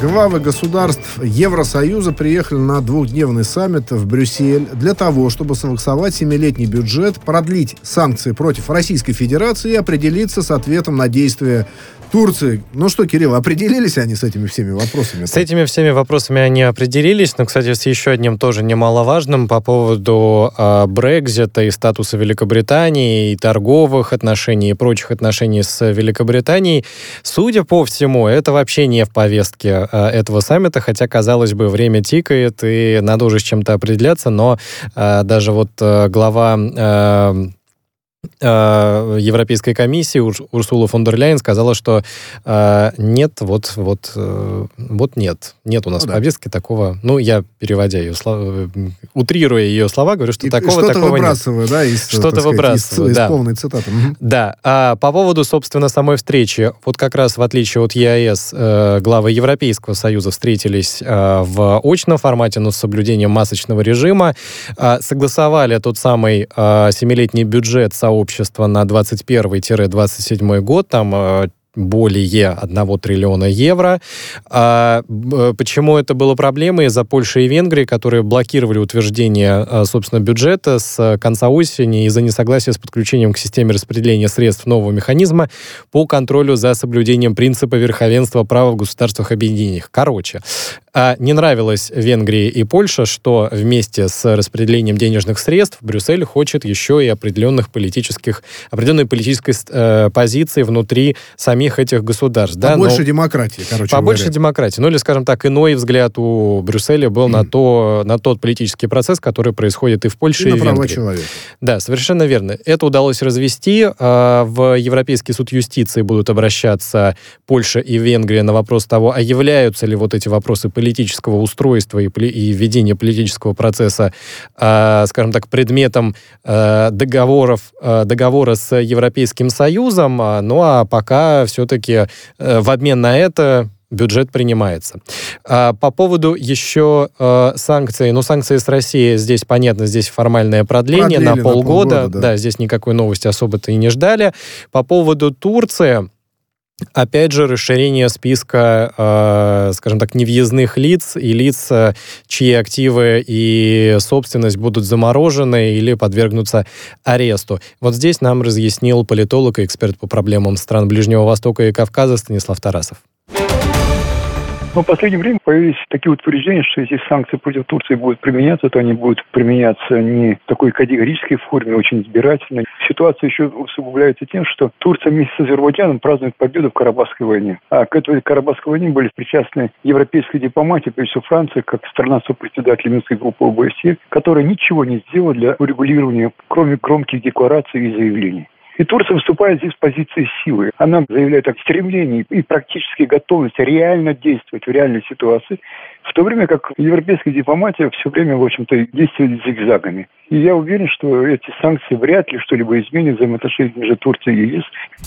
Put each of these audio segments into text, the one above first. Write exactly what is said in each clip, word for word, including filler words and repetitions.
Главы государств Евросоюза приехали на двухдневный саммит в Брюссель для того, чтобы согласовать семилетний бюджет, продлить санкции против Российской Федерации и определиться с ответом на действия Турции. Ну что, Кирилл, определились они с этими всеми вопросами? С этими всеми вопросами они определились, но, кстати, с еще одним тоже немаловажным по поводу э, Брексита и статуса Великобритании, и торговых отношений, и прочих отношений с Великобританией. Судя по всему, это вообще не в повестке э, этого саммита, хотя, казалось бы, время тикает, и надо уже с чем-то определяться, но э, даже вот э, глава... Э, Европейской комиссии Урсула фон дер Ляйен сказала, что э, нет, вот, вот, э, вот нет. Нет у нас ну, в повестке да. такого... Ну, я, переводя ее слова, утрируя ее слова, говорю, что И такого, что-то такого выбрасываю, нет. Да, из, что-то сказать, выбрасываю, из, да. из полной цитаты. Угу. Да. А по поводу, собственно, самой встречи. Вот как раз в отличие от ЕАЭС, э, главы Европейского Союза встретились э, в очном формате, но с соблюдением масочного режима, э, согласовали тот самый э, семилетний бюджет сообщества на двадцать первый - двадцать седьмой год, там э, более одного триллиона евро. А, почему это было проблемой? Из-за Польши и Венгрии, которые блокировали утверждение, собственно, бюджета с конца осени из-за несогласия с подключением к системе распределения средств нового механизма по контролю за соблюдением принципа верховенства права в государствах объединениях. Короче, не нравилось Венгрии и Польше, что вместе с распределением денежных средств Брюссель хочет еще и определенных политических, определенной политической э, позиции внутри самих этих государств. Побольше да? Но, демократии, короче Побольше говоря. демократии. Ну или, скажем так, иной взгляд у Брюсселя был mm. на, то, на тот политический процесс, который происходит и в Польше, и, и в на права Венгрии. человека. Да, совершенно верно. Это удалось развести. В Европейский суд юстиции будут обращаться Польша и Венгрия на вопрос того, а являются ли вот эти вопросы политического устройства и, и ведения политического процесса, скажем так, предметом договоров, договора с Европейским Союзом. Ну а пока все-таки в обмен на это бюджет принимается. По поводу еще санкций. Ну, санкции с Россией, здесь понятно, здесь формальное продление Продлили на полгода. На полгода да. да, здесь никакой новости особо-то и не ждали. По поводу Турции, опять же, расширение списка, э, скажем так, невъездных лиц и лиц, чьи активы и собственность будут заморожены или подвергнутся аресту. Вот здесь нам разъяснил политолог и эксперт по проблемам стран Ближнего Востока и Кавказа Станислав Тарасов. Но в последнее время появились такие утверждения, что если санкции против Турции будут применяться, то они будут применяться не в такой категорической форме, очень избирательной. Ситуация еще усугубляется тем, что Турция вместе с Азербайджаном празднует победу в Карабахской войне. А к этой Карабахской войне были причастны европейские дипломатии, прежде всего Франция, как страна-сопредседатель Минской группы ОБСЕ, которая ничего не сделала для урегулирования, кроме громких деклараций и заявлений. И Турция выступает здесь в позиции силы. Она заявляет о стремлении и практически готовности реально действовать в реальной ситуации, в то время как европейская дипломатия все время, в общем-то, действует зигзагами. И я уверен, что эти санкции вряд ли что-либо изменят в взаимоотношениях между Турцией и ЕС.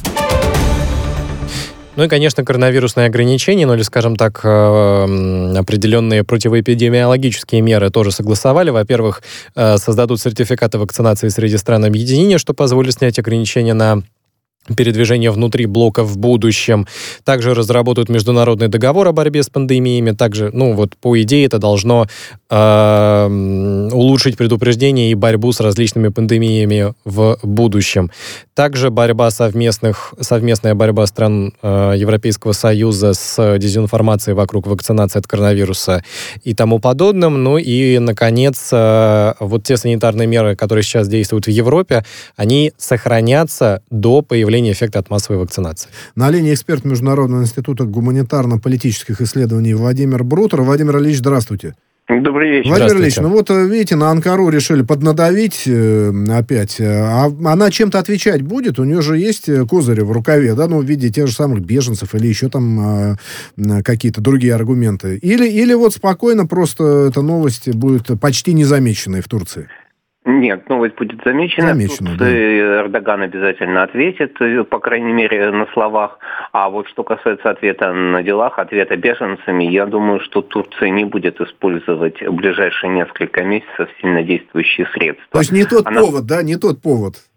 Ну и, конечно, коронавирусные ограничения, ну или, скажем так, определенные противоэпидемиологические меры тоже согласовали. Во-первых, создадут сертификаты вакцинации среди стран объединения, что позволит снять ограничения на передвижение внутри блока в будущем. Также разработают международный договор о борьбе с пандемиями. Также, ну вот по идее, это должно э, улучшить предупреждение и борьбу с различными пандемиями в будущем. Также борьба совместных, совместная борьба стран э, Европейского Союза с дезинформацией вокруг вакцинации от коронавируса и тому подобным. Ну и, наконец, э, вот те санитарные меры, которые сейчас действуют в Европе, они сохранятся до появления эффекта от массовой вакцинации. На линии эксперт Международного института гуманитарно-политических исследований Владимир Брутер. Владимир Ильич, здравствуйте. Добрый вечер. Владимир Ильич, ну вот, видите, на Анкару решили поднадавить э, опять. А она чем-то отвечать будет? У нее же есть козыри в рукаве, да, ну, в виде тех же самых беженцев или еще там э, какие-то другие аргументы. Или, или вот спокойно просто эта новость будет почти незамеченной в Турции? Нет, новость будет замечена. Замечена, Тут да. Эрдоган обязательно ответит, по крайней мере, на словах. А вот что касается ответа на делах, ответа беженцами, я думаю, что Турция не будет использовать в ближайшие несколько месяцев сильнодействующие средства. То есть не тот Она... повод, да, не тот повод.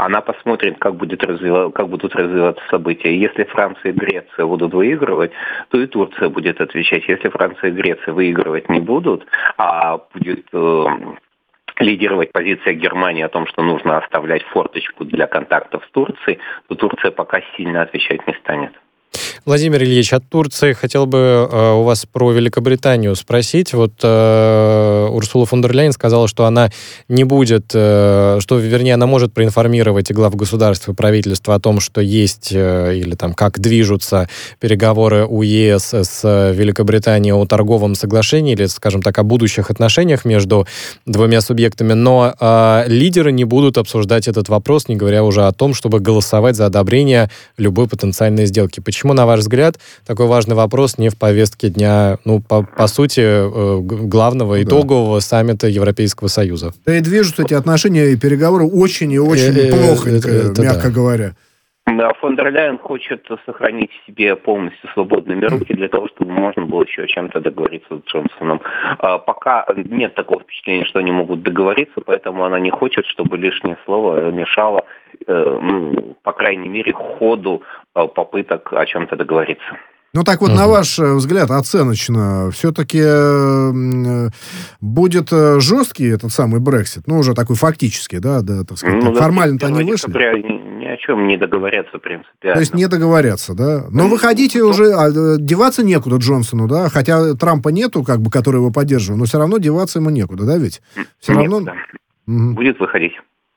Она посмотрит, как, будет развив... как будут развиваться события. Если Франция и Греция будут выигрывать, то и Турция будет отвечать. Если Франция и Греция выигрывать не будут, а будет э, лидировать позиция Германии о том, что нужно оставлять форточку для контактов с Турцией, то Турция пока сильно отвечать не станет. Владимир Ильич, от Турции хотел бы э, у вас про Великобританию спросить. Вот э, Урсула фон дер Ляйен сказала, что она не будет, э, что, вернее, она может проинформировать и глав государств, и правительства о том, что есть, э, или там, как движутся переговоры у ЕС с Великобританией о торговом соглашении, или, скажем так, о будущих отношениях между двумя субъектами, но э, лидеры не будут обсуждать этот вопрос, не говоря уже о том, чтобы голосовать за одобрение любой потенциальной сделки. Почему, на ваш взгляд, такой важный вопрос не в повестке дня, ну, по, по сути, главного итогового да. саммита Европейского Союза? Да и движутся эти отношения и переговоры очень и очень плохонько, мягко говоря. Да, фон дер Ляйен хочет сохранить себе полностью свободными руки для того, чтобы можно было еще о чем-то договориться с Джонсоном. А, пока нет такого впечатления, что они могут договориться, поэтому она не хочет, чтобы лишнее слово мешало, э, ну, по крайней мере, ходу э, попыток о чем-то договориться. Ну, так вот, угу. на ваш взгляд, оценочно, все-таки э, будет жесткий этот самый Брексит? Ну, уже такой фактический, да, да, так сказать. Ну, формально-то они вышли. Ни, ни о чем не договорятся принципиально. То есть не договорятся, да? Но вы хотите ну, уже... А, деваться некуда Джонсону, да? Хотя Трампа нету, как бы, который его поддерживает, но все равно деваться ему некуда, да, ведь? Все равно... Угу. Будет выходить.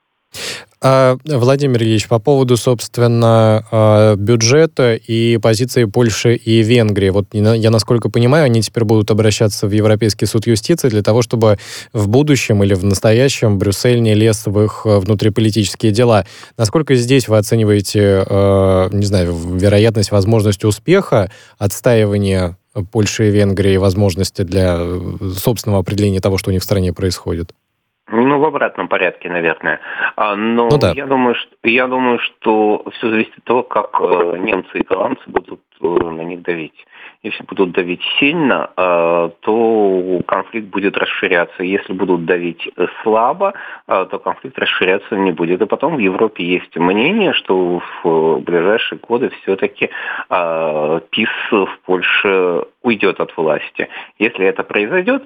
Владимир Ильич, по поводу, собственно, бюджета и позиции Польши и Венгрии. Вот я, насколько понимаю, они теперь будут обращаться в Европейский суд юстиции для того, чтобы в будущем или в настоящем Брюссель не лез в их внутриполитические дела. Насколько здесь вы оцениваете, не знаю, вероятность, возможность успеха, отстаивания Польши и Венгрии, возможности для собственного определения того, что у них в стране происходит? Ну, в обратном порядке, наверное. Но ну, да. я думаю, что, я думаю, что все зависит от того, как немцы и голландцы будут на них давить. Если будут давить сильно, то конфликт будет расширяться. Если будут давить слабо, то конфликт расширяться не будет. И потом в Европе есть мнение, что в ближайшие годы все-таки ПиС в Польше уйдет от власти. Если это произойдет,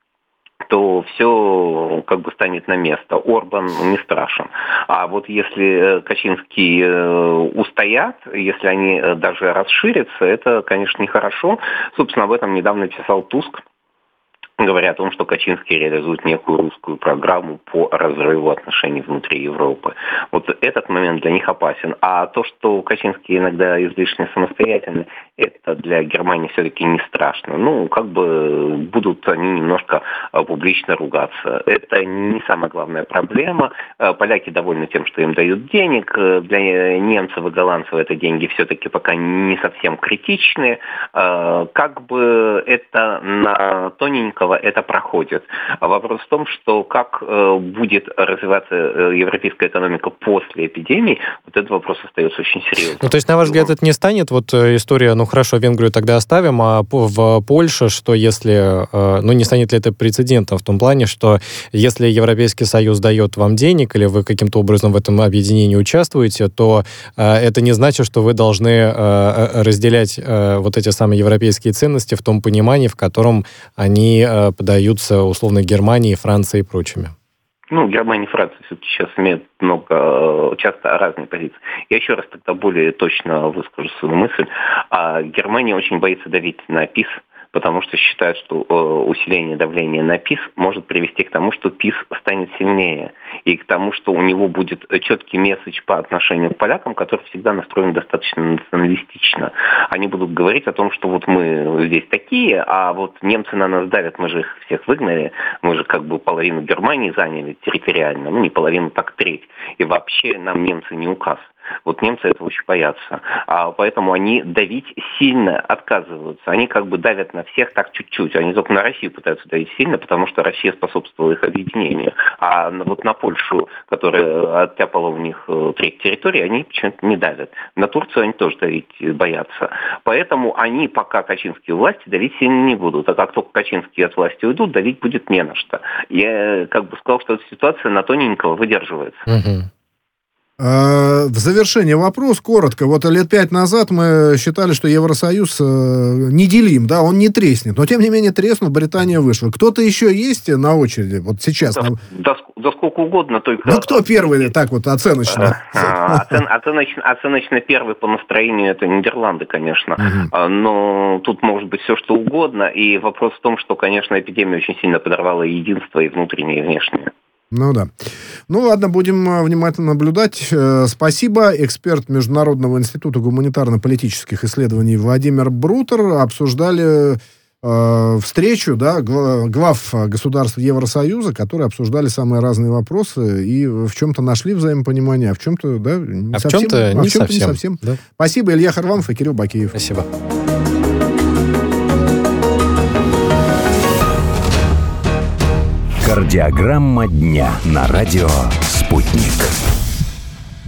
то все как бы станет на место. Орбан не страшен. А вот если Качинский устоят, если они даже расширятся, это, конечно, нехорошо. Собственно, об этом недавно писал Туск, говоря о том, что Качинский реализует некую русскую программу по разрыву отношений внутри Европы. Вот этот момент для них опасен. А то, что Качинский иногда излишне самостоятельный, это для Германии все-таки не страшно. Ну, как бы будут они немножко публично ругаться. Это не самая главная проблема. Поляки довольны тем, что им дают денег. Для немцев и голландцев это деньги все-таки пока не совсем критичны. Как бы это на тоненького это проходит. Вопрос в том, что как э, будет развиваться э, европейская экономика после эпидемии, вот этот вопрос остается очень серьезным. Ну, то есть, на ваш взгляд, это не станет вот история, ну, хорошо, Венгрию тогда оставим, а в Польше, что если, э, ну, не станет ли это прецедентом в том плане, что если Европейский Союз дает вам денег, или вы каким-то образом в этом объединении участвуете, то э, это не значит, что вы должны э, разделять э, вот эти самые европейские ценности в том понимании, в котором они э, подаются, условно, Германии, Франции и прочими? Ну, Германия и Франция все-таки сейчас имеют много, часто разные позиции. Я еще раз тогда более точно выскажу свою мысль. Германия очень боится давить на ПиС, потому что считают, что усиление давления на ПиС может привести к тому, что ПиС станет сильнее, и к тому, что у него будет четкий месседж по отношению к полякам, который всегда настроен достаточно националистично. Они будут говорить о том, что вот мы здесь такие, а вот немцы на нас давят, мы же их всех выгнали, мы же как бы половину Германии заняли территориально, ну не половину, так треть, и вообще нам немцы не указ. Вот немцы этого очень боятся. А поэтому они давить сильно отказываются. Они как бы давят на всех так чуть-чуть. Они только на Россию пытаются давить сильно, потому что Россия способствовала их объединению. А вот на Польшу, которая оттяпала у них треть территории, они почему-то не давят. На Турцию они тоже давить боятся. Поэтому они, пока Качинские власти, давить сильно не будут. А как только Качинские от власти уйдут, давить будет не на что. Я как бы сказал, что эта ситуация на тоненького выдерживается. Угу. В завершение вопрос, коротко. Вот лет пять назад мы считали, что Евросоюз неделим, да, он не треснет. Но, тем не менее, треснул, Британия вышла. Кто-то еще есть на очереди? Вот сейчас. Да, да, да сколько угодно. Только... Ну, кто первый, так вот, оценочно? Оцен, оценочно, оценочно первый по настроению это Нидерланды, конечно. Угу. Но тут может быть все, что угодно. И вопрос в том, что, конечно, эпидемия очень сильно подорвала и единство, и внутреннее, и внешнее. Ну да. Ну ладно, будем внимательно наблюдать. Спасибо. Эксперт Международного института гуманитарно-политических исследований Владимир Брутер. Обсуждали э, встречу, да, глав государств Евросоюза, которые обсуждали самые разные вопросы и в чем-то нашли взаимопонимание, а в чем-то, да, не а совсем. В чем-то а не в чем-то совсем. Не совсем. Да. Спасибо. Илья Харламов и Кирилл Бакиев. Спасибо. Кардиограмма дня на радио «Спутник».